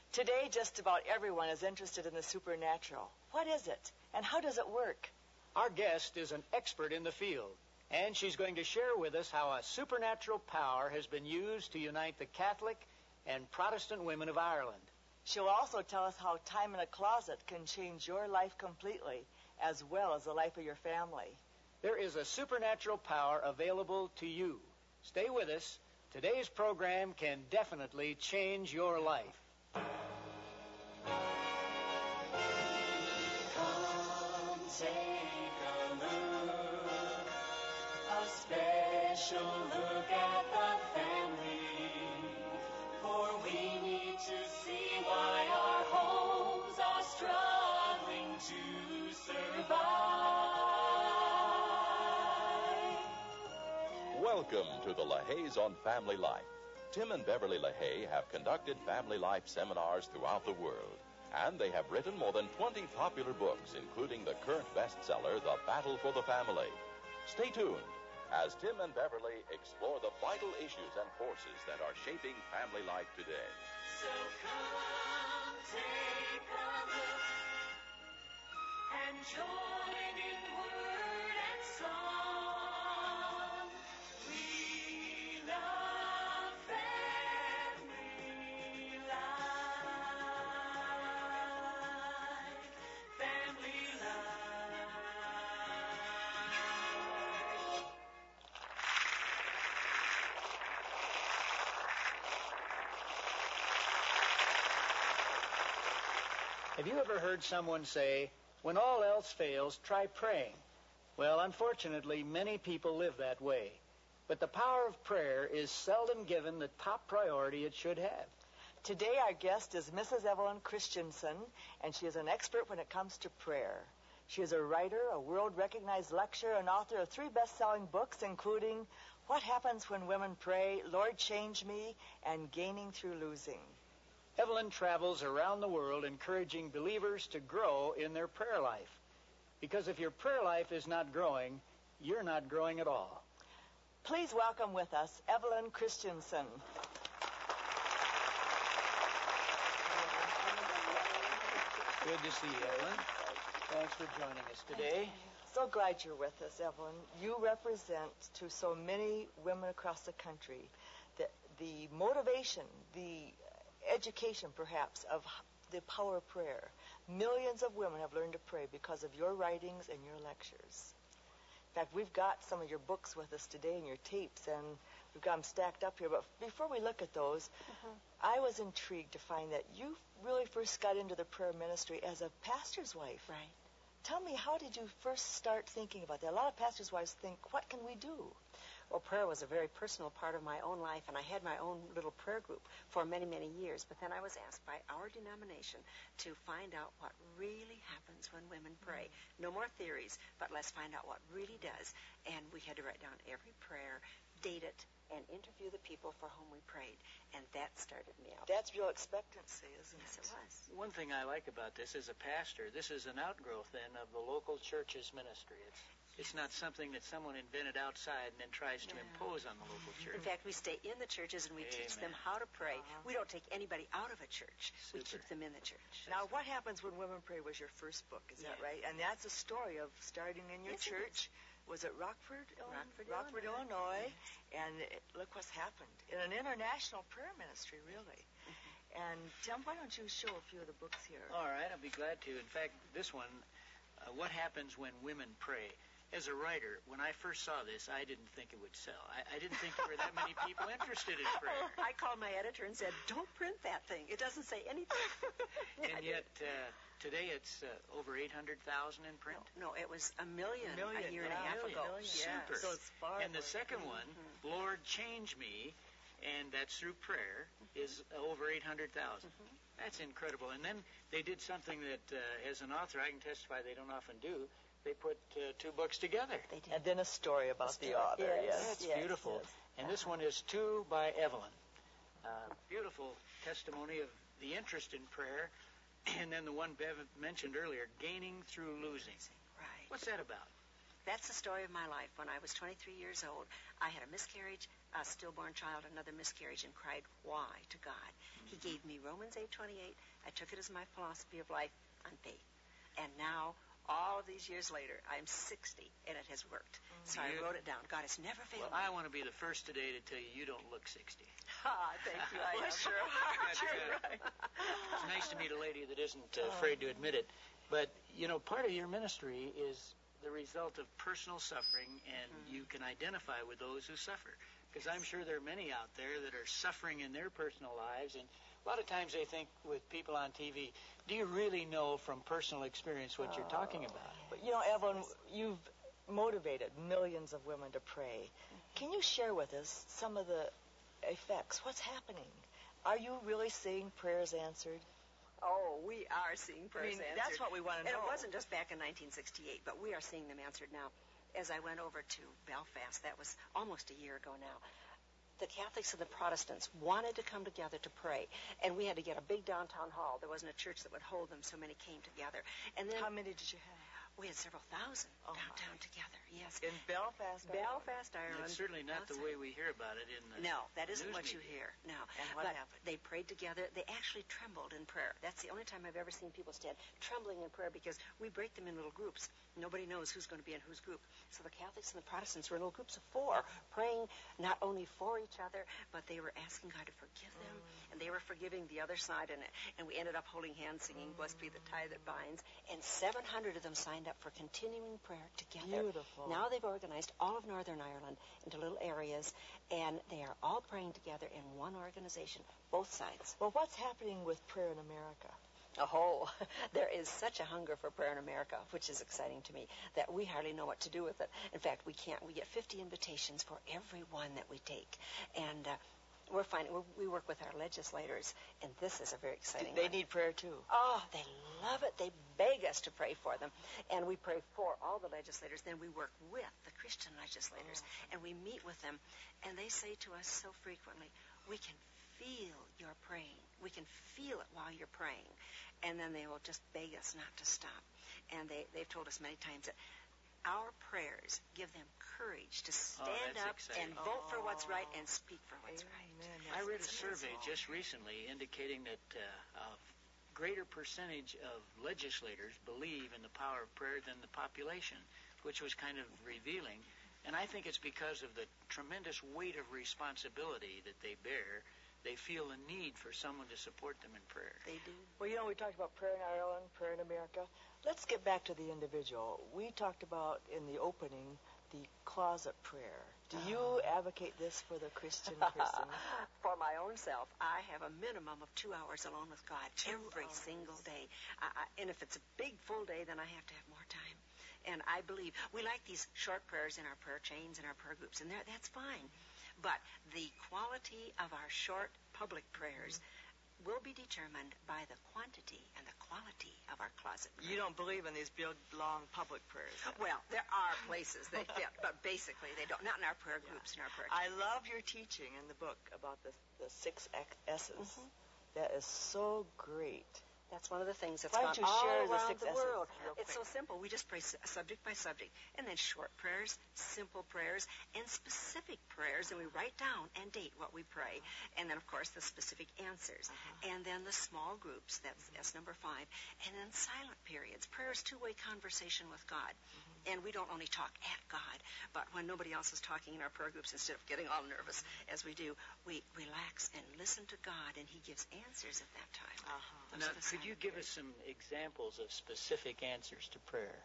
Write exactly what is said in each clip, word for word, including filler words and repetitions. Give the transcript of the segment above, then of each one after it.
Today, just about everyone is interested in the supernatural. What is it, and how does it work? Our guest is an expert in the field, and she's going to share with us how a supernatural power has been used to unite the Catholic and Protestant women of Ireland. She'll also tell us how time in a closet can change your life completely, as well as the life of your family. There is a supernatural power available to you. Stay with us. Today's program can definitely change your life. Come take a look, a special look at the family, for we need to see why our homes are struggling to survive. Welcome to the LaHaye's on Family Life. Tim and Beverly LaHaye have conducted family life seminars throughout the world, and they have written more than twenty popular books, including the current bestseller, The Battle for the Family. Stay tuned as Tim and Beverly explore the vital issues and forces that are shaping family life today. So come take a look and join in word and song. We love family life, family life. Have you ever heard someone say, when all else fails, try praying? Well, unfortunately, many people live that way. But the power of prayer is seldom given the top priority it should have. Today, our guest is Missus Evelyn Christensen, and she is an expert when it comes to prayer. She is a writer, a world-recognized lecturer, and author of three best-selling books, including What Happens When Women Pray, Lord Change Me, and Gaining Through Losing. Evelyn travels around the world encouraging believers to grow in their prayer life. Because if your prayer life is not growing, you're not growing at all. Please welcome with us Evelyn Christensen. Good to see you, Evelyn. Thanks for joining us today. So glad you're with us, Evelyn. You represent to so many women across the country the, the motivation, the education, perhaps, of the power of prayer. Millions of women have learned to pray because of your writings and your lectures. In fact, we've got some of your books with us today and your tapes, and we've got them stacked up here. But before we look at those, uh-huh. I was intrigued to find that you really first got into the prayer ministry as a pastor's wife. Right. Tell me, how did you first start thinking about that? A lot of pastors' wives think, what can we do? Well, prayer was a very personal part of my own life, and I had my own little prayer group for many, many years. But then I was asked by our denomination to find out what really happens when women pray. Mm-hmm. No more theories, but let's find out what really does. And we had to write down every prayer, date it, and interview the people for whom we prayed. And that started me out. That's real expectancy, isn't yes, it? Yes, it was. One thing I like about this as a pastor, this is an outgrowth, then, of the local church's ministry. It's It's not something that someone invented outside and then tries to no. impose on the local church. In fact, we stay in the churches and we Amen. teach them how to pray. Uh-huh. We don't take anybody out of a church. Super. We keep them in the church. Now, What Happens When Women Pray was your first book, is yeah. that right? And that's a story of starting in your yes, church. Was it Rockford, Illinois? Rockford, Rockford, Illinois. Illinois. And it, look what's happened. In an international prayer ministry, really. Mm-hmm. And, Tim, why don't you show a few of the books here? All right, I'll be glad to. In fact, this one, uh, What Happens When Women Pray. As a writer, when I first saw this, I didn't think it would sell. I, I didn't think there were that many people interested in prayer. I called my editor and said, don't print that thing. It doesn't say anything. And yet, uh, today it's uh, over eight hundred thousand in print. No, no, it was a million, million a year and yeah, a half million, ago. million, Super. Yeah. So it's far and the more. second one, mm-hmm. Lord Change Me, and that's through prayer, mm-hmm. is uh, over eight hundred thousand. Mm-hmm. That's incredible. And then they did something that, uh, as an author, I can testify they don't often do. They put uh, two books together. They did. And then a story about story. the author. Yes, Yes, That's yes, beautiful. Yes. And this one is Two by Evelyn. Uh, beautiful testimony of the interest in prayer. And then the one Bev mentioned earlier, Gaining Through Losing. Right. What's that about? that's the story of my life. When I was twenty-three years old, I had a miscarriage, a stillborn child, another miscarriage, and cried, why, to God. Mm-hmm. He gave me Romans eight twenty-eight. I took it as my philosophy of life on faith. And now, all of these years later, I'm sixty, and it has worked. Mm-hmm. So I wrote it down. God has never failed well, me. I want to be the first today to tell you you don't look sixty. Ah, thank you. I Bless your heart. You're right. It's nice to meet a lady that isn't uh, afraid to admit it. But, you know, part of your ministry is the result of personal suffering, and mm-hmm. you can identify with those who suffer. Because I'm sure there are many out there that are suffering in their personal lives, and a lot of times they think with people on T V, do you really know from personal experience what you're talking about? But, you know, Evelyn, you've motivated millions of women to pray. Can you share with us some of the effects? What's happening? Are you really seeing prayers answered? Oh, we are seeing prayers I mean, answered. that's what we want to know. And it know. wasn't just back in nineteen sixty-eight, but we are seeing them answered now. As I went over to Belfast, that was almost a year ago now, the Catholics and the Protestants wanted to come together to pray, and we had to get a big downtown hall. There wasn't a church that would hold them, so many came together. And then how many did you have? We had several thousand oh downtown my. together. Yes, in Belfast, Belfast, Ireland. That's certainly not outside. the way we hear about it in the No, that isn't news what you media. hear. No. And what but happened? They prayed together. They actually trembled in prayer. That's the only time I've ever seen people stand trembling in prayer, because we break them in little groups. Nobody knows who's going to be in whose group. So the Catholics and the Protestants were in little groups of four, praying not only for each other, but they were asking God to forgive them, mm. and they were forgiving the other side. And, and we ended up holding hands, singing, mm. Blessed be the tie that binds. And seven hundred of them signed up for continuing prayer together. Beautiful. Now they've organized all of Northern Ireland into little areas, and they are all praying together in one organization, both sides. Well, what's happening with prayer in America? Oh, there is such a hunger for prayer in America, which is exciting to me, that we hardly know what to do with it. In fact, we can't. We get fifty invitations for every one that we take. And uh, we're finding, we're, we work with our legislators, and this is a very exciting They one. need prayer, too. Oh, they love it. They beg us to pray for them. And we pray for all the legislators. Then we work with the Christian legislators, oh. and we meet with them. And they say to us so frequently, we can feel your praying. We can feel it while you're praying. And then they will just beg us not to stop. And they, they've told us many times that our prayers give them courage to stand oh, up exciting. and vote for what's right and speak for what's Amen. right. I read a survey just recently indicating that uh, a greater percentage of legislators believe in the power of prayer than the population, which was kind of revealing. And I think it's because of the tremendous weight of responsibility that they bear. They feel the need for someone to support them in prayer. They do. Well, you know, we talked about prayer in Ireland, prayer in America. Let's get back to the individual. We talked about in the opening the closet prayer. Do you advocate this for the Christian person? For my own self, I have a minimum of two hours alone with God Two every hours. single day. I, I, and if it's a big full day, then I have to have more time. And I believe we like these short prayers in our prayer chains and our prayer groups, and that's fine. But the quality of our short public prayers will be determined by the quantity and the quality of our closet prayers. You don't believe in these big, long public prayers. then? Well, there are places they fit, but basically they don't. Not in our prayer groups and our prayer I chains. love your teaching in the book about the, the six S's. Mhm. That is so great. That's one of the things that's Why gone don't you all share the around six the S's world. real It's so quick? simple. We just pray su- subject by subject, and then short prayers, simple prayers, and specific prayers, and we write down and date what we pray, and then of course the specific answers, Uh-huh. and then the small groups. That's S number five, and then silent periods. Prayer is two-way conversation with God, Mm-hmm. and we don't only talk at God, but when nobody else is talking in our prayer groups, instead of getting all nervous as we do, we relax and listen to God, and He gives answers at that time. Uh-huh. Those Now, are the could you silent give periods. us some examples of specific answers to prayer?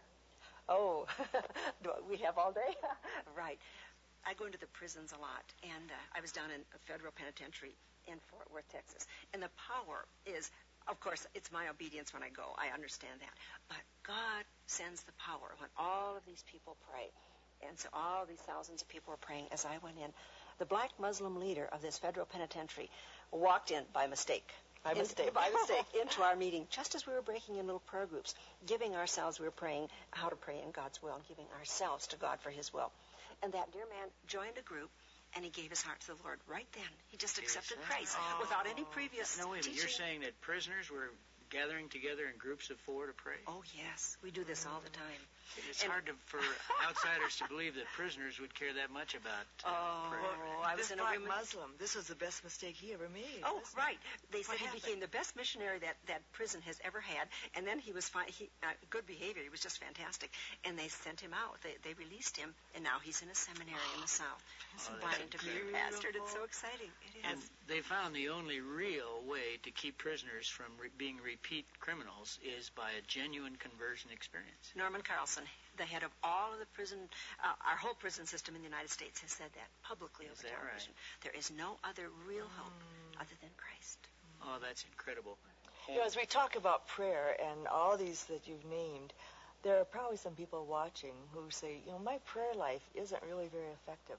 Oh, do we have all day? Right. I go into the prisons a lot, and uh, I was down in a federal penitentiary in Fort Worth, Texas. And the power is, of course, it's my obedience when I go. I understand that. But God sends the power when all of these people pray. And so all these thousands of people were praying as I went in. The black Muslim leader of this federal penitentiary walked in by mistake. By In- mistake. by mistake into our meeting, just as we were breaking in little prayer groups, giving ourselves, we were praying how to pray in God's will, and giving ourselves to God for His will. And that dear man joined a group, and he gave his heart to the Lord right then. He just accepted Yes. Christ Oh. without any previous No, wait a minute. teaching. You're saying that prisoners were gathering together in groups of four to pray? Oh, yes. We do this all the time. It's And- hard to, for outsiders to believe that prisoners would care that much about uh, Oh, prayer. I was this in a black room. Muslim, this was the best mistake he ever made. Oh, wasn't it? right. They said What he happened? became the best missionary that, that prison has ever had, and then he was fine. He uh, good behavior. He was just fantastic, and they sent him out. They they released him, and now he's in a seminary in the South, Oh, that's vying to be a pastor. It's so beautiful. exciting. It And is. they found the only real way to keep prisoners from re- being repeat criminals is by a genuine conversion experience. Norman Carlson, the head of all of the prison, uh, our whole prison system in the United States, has said that publicly Is over that television. There is no other real hope other than Christ. Oh, that's incredible. You know, as we talk about prayer and all these that you've named, there are probably some people watching who say, you know, my prayer life isn't really very effective.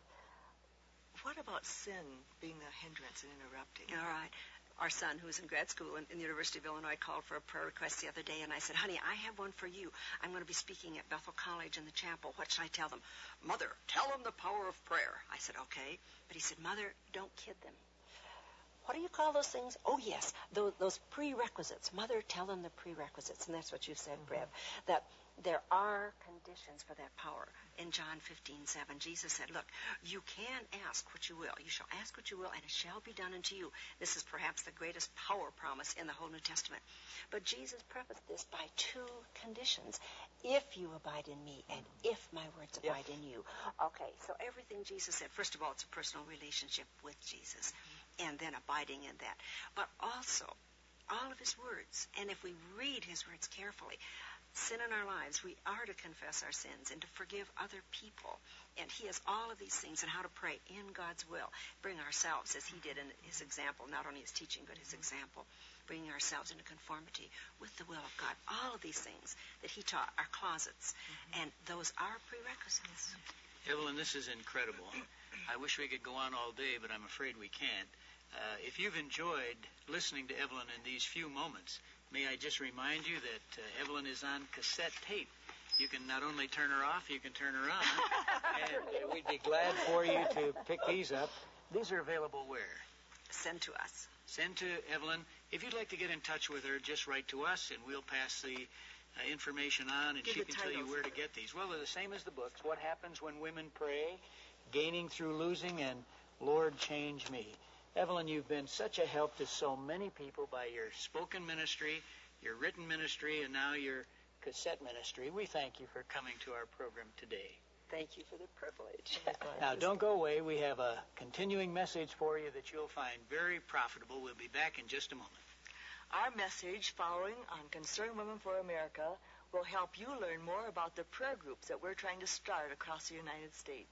What about sin being a hindrance and interrupting? All right. Our son, who was in grad school in, in the University of Illinois, called for a prayer request the other day, and I said, honey, I have one for you. I'm going to be speaking at Bethel College in the chapel. What should I tell them? Mother, tell them the power of prayer. I said, okay. But he said, Mother, don't kid them. What do you call those things? Oh, yes, those, those prerequisites. Mother, tell them the prerequisites. And that's what you said, Brev, that there are conditions for that power. In John fifteen seven, Jesus said, look, you can ask what you will. You shall ask what you will, and it shall be done unto you. This is perhaps the greatest power promise in the whole New Testament. But Jesus prefaced this by two conditions. If you abide in me, and if my words Yep. abide in you. Okay, so everything Jesus said, first of all, it's a personal relationship with Jesus, and then abiding in that. But also, all of his words, and if we read his words carefully, sin in our lives, we are to confess our sins and to forgive other people. And he has all of these things and how to pray in God's will. Bring ourselves, as he did in his example, not only his teaching, but his example, bringing ourselves into conformity with the will of God. All of these things that he taught are closets, and those are prerequisites. Evelyn, this is incredible. I wish we could go on all day, but I'm afraid we can't. Uh, if you've enjoyed listening to Evelyn in these few moments, may I just remind you that uh, Evelyn is on cassette tape. You can not only turn her off, you can turn her on. And uh, we'd be glad for you to pick these up. These are available where? Send to us. Send to Evelyn. If you'd like to get in touch with her, just write to us, and we'll pass the uh, information on, and Give she the can tell you titles. where to get these. Well, they're the same as the books. What Happens When Women Pray, Gaining Through Losing, and Lord Change Me. Evelyn, you've been such a help to so many people by your spoken ministry, your written ministry, and now your cassette ministry. We thank you for coming to our program today. Thank you for the privilege. Now, don't go away. We have a continuing message for you that you'll find very profitable. We'll be back in just a moment. Our message following on Concerned Women for America will help you learn more about the prayer groups that we're trying to start across the United States.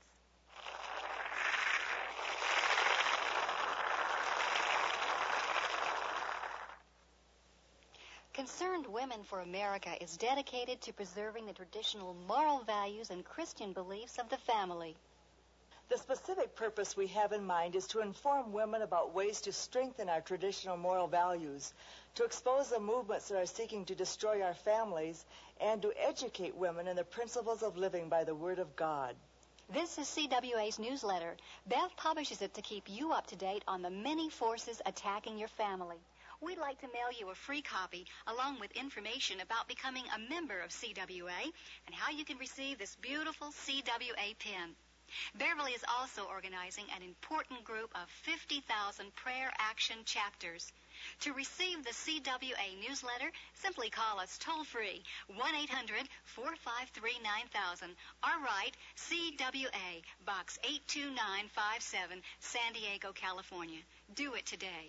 Concerned Women for America is dedicated to preserving the traditional moral values and Christian beliefs of the family. The specific purpose we have in mind is to inform women about ways to strengthen our traditional moral values, to expose the movements that are seeking to destroy our families, and to educate women in the principles of living by the Word of God. This is C W A's newsletter. Beth publishes it to keep you up to date on the many forces attacking your family. We'd like to mail you a free copy along with information about becoming a member of C W A and how you can receive this beautiful C W A pin. Beverly is also organizing an important group of fifty thousand prayer action chapters. To receive the C W A newsletter, simply call us toll-free, one eight hundred four five three nine thousand, or write C W A, Box eight two nine five seven, San Diego, California. Do it today.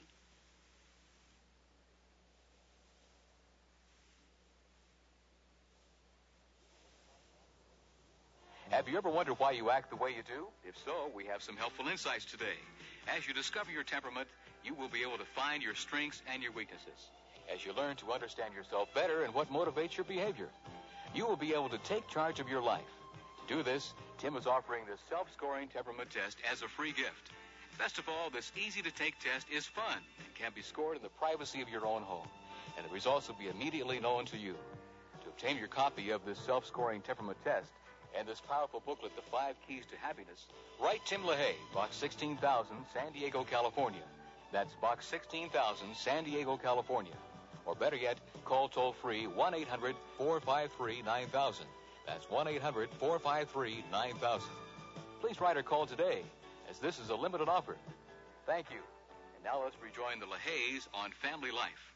Have you ever wondered why you act the way you do? If so, we have some helpful insights today. As you discover your temperament, you will be able to find your strengths and your weaknesses. As you learn to understand yourself better and what motivates your behavior, you will be able to take charge of your life. To do this, Tim is offering the self-scoring temperament test as a free gift. Best of all, this easy-to-take test is fun and can be scored in the privacy of your own home, and the results will be immediately known to you. To obtain your copy of this self-scoring temperament test and this powerful booklet, The Five Keys to Happiness, write Tim LaHaye, Box sixteen thousand, San Diego, California. That's Box sixteen thousand, San Diego, California. Or better yet, call toll-free one eight hundred four five three nine thousand. That's one eight hundred four five three nine thousand. Please write or call today, as this is a limited offer. Thank you. And now let's rejoin the LaHays on Family Life.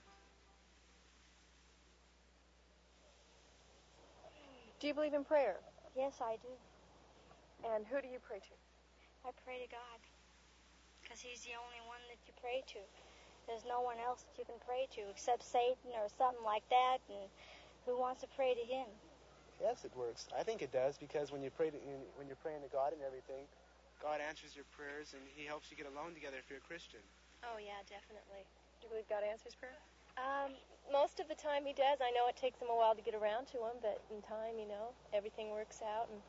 Do you believe in prayer? Yes, I do. And who do you pray to? I pray to God, because he's the only one that you pray to. There's no one else that you can pray to except Satan or something like that, and who wants to pray to him? Yes, it works. I think it does, because when you pray to, when you're praying to God and everything, God answers your prayers, and he helps you get along together if you're a Christian. Oh, yeah, definitely. Do you believe God answers prayer? Um, Most of the time he does. I know it takes him a while to get around to him, but in time, you know, everything works out. And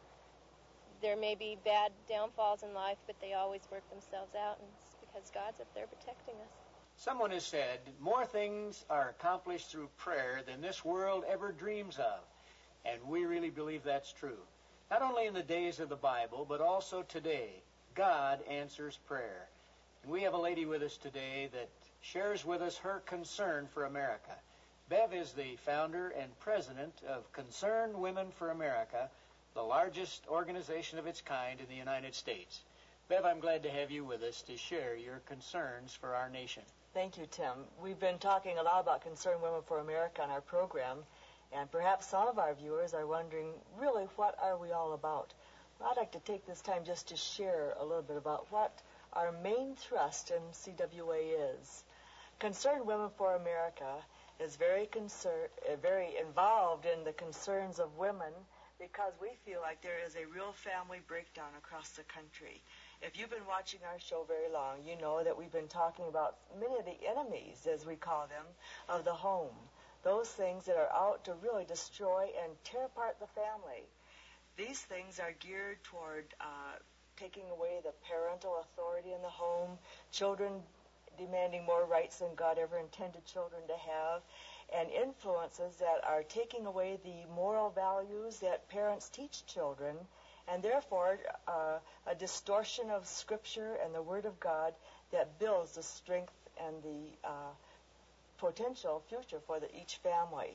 there may be bad downfalls in life, but they always work themselves out, and it's because God's up there protecting us. Someone has said, more things are accomplished through prayer than this world ever dreams of. And we really believe that's true. Not only in the days of the Bible, but also today, God answers prayer. And we have a lady with us today that shares with us her concern for America. Bev is the founder and president of Concerned Women for America, the largest organization of its kind in the United States. Bev, I'm glad to have you with us to share your concerns for our nation. Thank you, Tim. We've been talking a lot about Concerned Women for America on our program, and perhaps some of our viewers are wondering, really, what are we all about? I'd like to take this time just to share a little bit about what our main thrust in C W A is. Concerned Women for America is very concern, uh, very involved in the concerns of women, because we feel like there is a real family breakdown across the country. If you've been watching our show very long, you know that we've been talking about many of the enemies, as we call them, of the home. Those things that are out to really destroy and tear apart the family. These things are geared toward uh, taking away the parental authority in the home, children demanding more rights than God ever intended children to have, and influences that are taking away the moral values that parents teach children, and therefore uh, a distortion of Scripture and the Word of God that builds the strength and the uh, potential future for the, each family.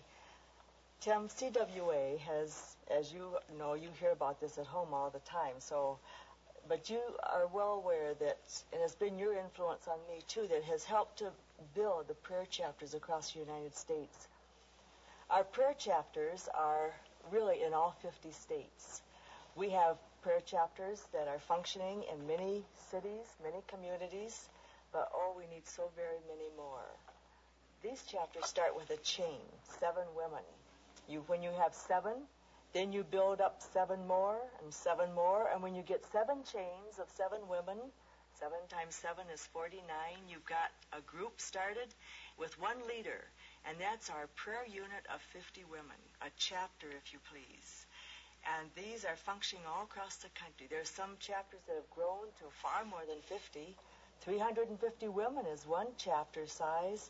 Tim, C W A has, as you know, you hear about this at home all the time, so, but you are well aware that, and it's been your influence on me too, that has helped to build the prayer chapters across the United States. Our prayer chapters are really in all fifty states. We have prayer chapters that are functioning in many cities, many communities, but oh, we need so very many more. These chapters start with a chain, seven women. You, when you have seven, then you build up seven more and seven more, and when you get seven chains of seven women, seven times seven is forty-nine, you've got a group started with one leader, and that's our prayer unit of fifty women, a chapter, if you please. And these are functioning all across the country. There's some chapters that have grown to far more than fifty. three hundred fifty women is one chapter size.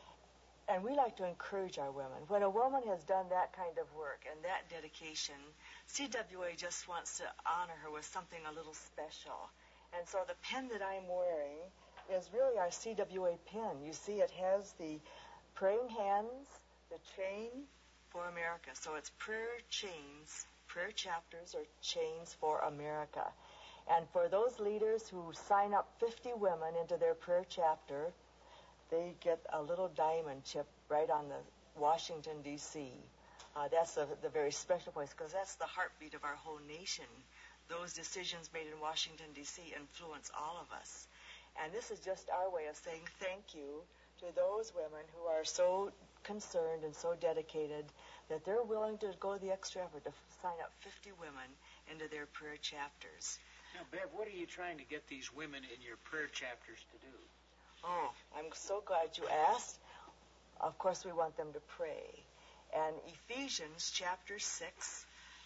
And we like to encourage our women. When a woman has done that kind of work and that dedication, C W A just wants to honor her with something a little special. And so the pen that I'm wearing is really our C W A pen. You see, it has the praying hands, the chain for America. So it's prayer chains, prayer chapters or chains for America. And for those leaders who sign up fifty women into their prayer chapter, they get a little diamond chip right on the Washington, D C Uh, that's the, the very special place, because that's the heartbeat of our whole nation. Those decisions made in Washington, D C influence all of us. And this is just our way of saying thank you to those women who are so concerned and so dedicated that they're willing to go the extra effort to sign up fifty women into their prayer chapters. Now, Bev, what are you trying to get these women in your prayer chapters to do? Oh, I'm so glad you asked. Of course, we want them to pray. And Ephesians chapter six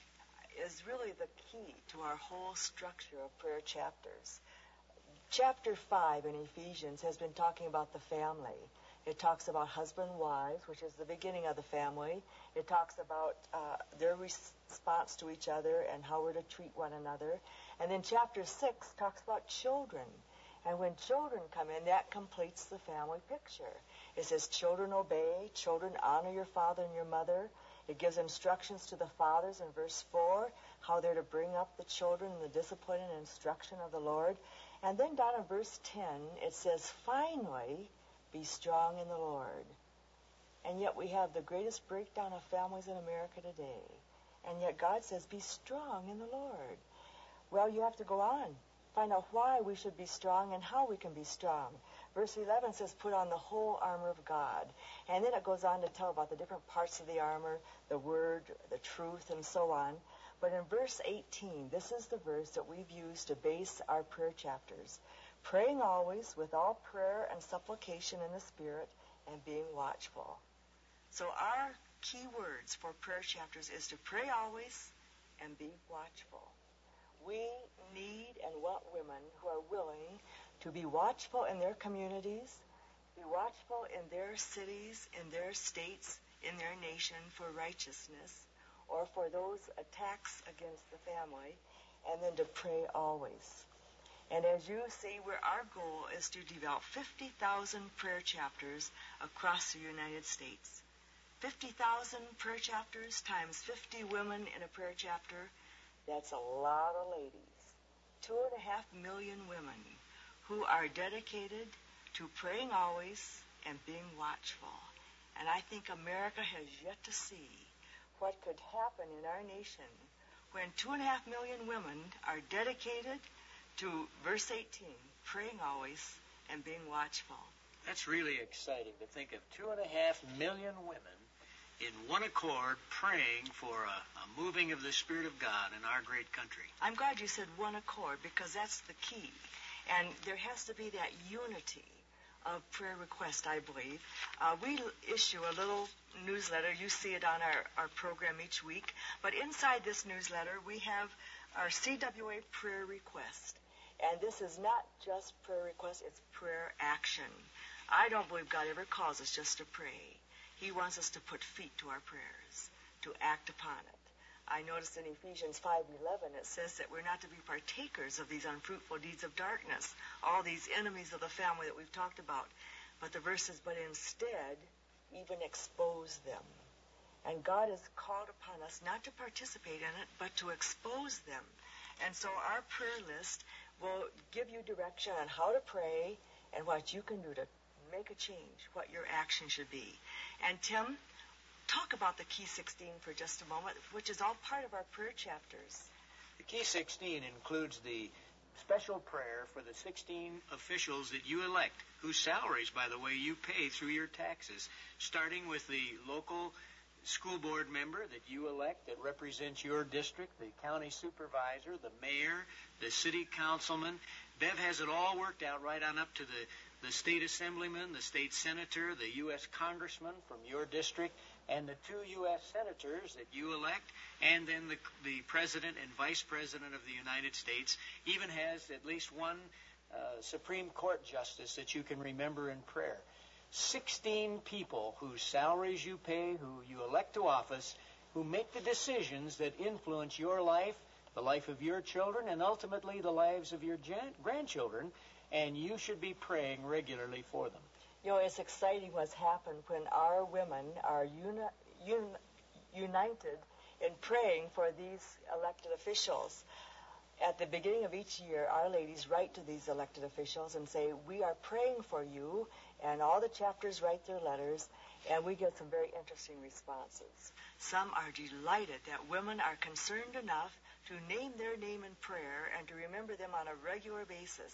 is really the key to our whole structure of prayer chapters. Chapter five in Ephesians has been talking about the family. It talks about husband and wives, which is the beginning of the family. It talks about uh, their response to each other and how we're to treat one another. And then chapter six talks about children. And when children come in, that completes the family picture. It says, children obey, children honor your father and your mother. It gives instructions to the fathers in verse four, how they're to bring up the children in the discipline and instruction of the Lord. And then down in verse ten, it says, finally, be strong in the Lord. And yet we have the greatest breakdown of families in America today. And yet God says, be strong in the Lord. Well, you have to go on. Find out why we should be strong and how we can be strong. Verse eleven says, put on the whole armor of God. And then it goes on to tell about the different parts of the armor, the word, the truth, and so on. But in verse eighteen, this is the verse that we've used to base our prayer chapters. Praying always with all prayer and supplication in the Spirit and being watchful. So our key words for prayer chapters is to pray always and be watchful. We need and want women who are willing to be watchful in their communities, be watchful in their cities, in their states, in their nation for righteousness, or for those attacks against the family, and then to pray always. And as you see, where our goal is to develop fifty thousand prayer chapters across the United States. fifty thousand prayer chapters times fifty women in a prayer chapter, that's a lot of ladies. Two and a half million women who are dedicated to praying always and being watchful. And I think America has yet to see what could happen in our nation when two and a half million women are dedicated to, verse eighteen, praying always and being watchful. That's really exciting to think of two and a half million women in one accord praying for a, a moving of the Spirit of God in our great country. I'm glad you said one accord, because that's the key. And there has to be that unity of prayer request, I believe. Uh, we l- issue a little newsletter. You see it on our, our program each week. But inside this newsletter, we have our C W A prayer request. And this is not just prayer request, it's prayer action. I don't believe God ever calls us just to pray. He wants us to put feet to our prayers, to act upon it. I noticed in Ephesians five eleven it says that we're not to be partakers of these unfruitful deeds of darkness, all these enemies of the family that we've talked about. But the verse says, but instead, even expose them. And God has called upon us not to participate in it, but to expose them. And so our prayer list will give you direction on how to pray and what you can do to make a change, what your action should be. And Tim, talk about the Key sixteen for just a moment, which is all part of our prayer chapters. The Key sixteen includes the special prayer for the sixteen officials that you elect, whose salaries, by the way, you pay through your taxes, starting with the local school board member that you elect that represents your district, the county supervisor, the mayor, the city councilman. Bev has it all worked out right on up to the, the state assemblyman, the state senator, the U S congressman from your district, and the two U S senators that you elect, and then the, the president and vice president of the United States. Even has at least one uh, Supreme Court justice that you can remember in prayer. sixteen people whose salaries you pay, who you elect to office, who make the decisions that influence your life, the life of your children, and ultimately the lives of your gen- grandchildren, and you should be praying regularly for them. You know, it's exciting what's happened when our women are uni- un- united in praying for these elected officials. At the beginning of each year, our ladies write to these elected officials and say, we are praying for you, and all the chapters write their letters, and we get some very interesting responses. Some are delighted that women are concerned enough to name their name in prayer and to remember them on a regular basis.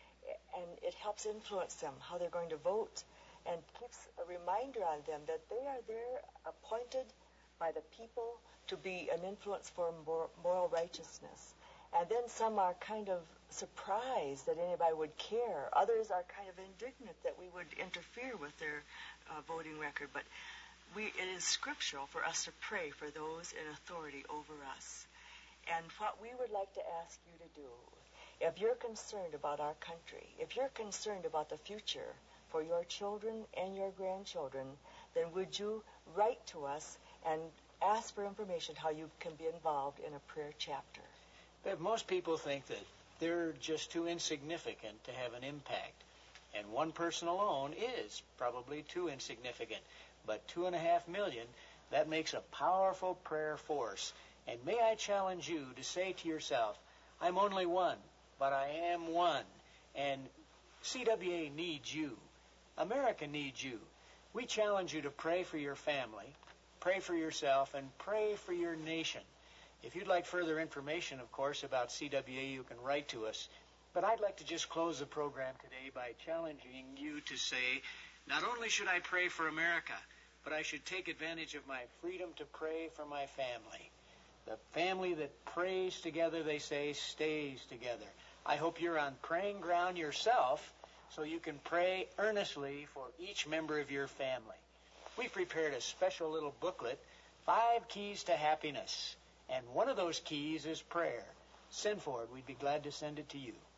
And it helps influence them, how they're going to vote, and keeps a reminder on them that they are there appointed by the people to be an influence for moral righteousness. And then some are kind of surprised that anybody would care. Others are kind of indignant that we would interfere with their uh, voting record. But we, it is scriptural for us to pray for those in authority over us. And what we would like to ask you to do, if you're concerned about our country, if you're concerned about the future for your children and your grandchildren, then would you write to us and ask for information how you can be involved in a prayer chapter? But most people think that they're just too insignificant to have an impact. And one person alone is probably too insignificant. But two and a half million, That makes a powerful prayer force. And may I challenge you to say to yourself, I'm only one, but I am one. And C W A needs you. America needs you. We challenge you to pray for your family, pray for yourself, and pray for your nation. If you'd like further information, of course, about C W A, you can write to us. But I'd like to just close the program today by challenging you to say, not only should I pray for America, but I should take advantage of my freedom to pray for my family. The family that prays together, they say, stays together. I hope you're on praying ground yourself so you can pray earnestly for each member of your family. We've prepared a special little booklet, Five Keys to Happiness. And one of those keys is prayer. Send for it. We'd be glad to send it to you.